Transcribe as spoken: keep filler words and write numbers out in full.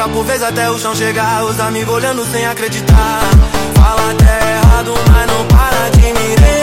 Uma por vez até o chão chegar, os amigos olhando sem acreditar. Fala até errado, mas não para de me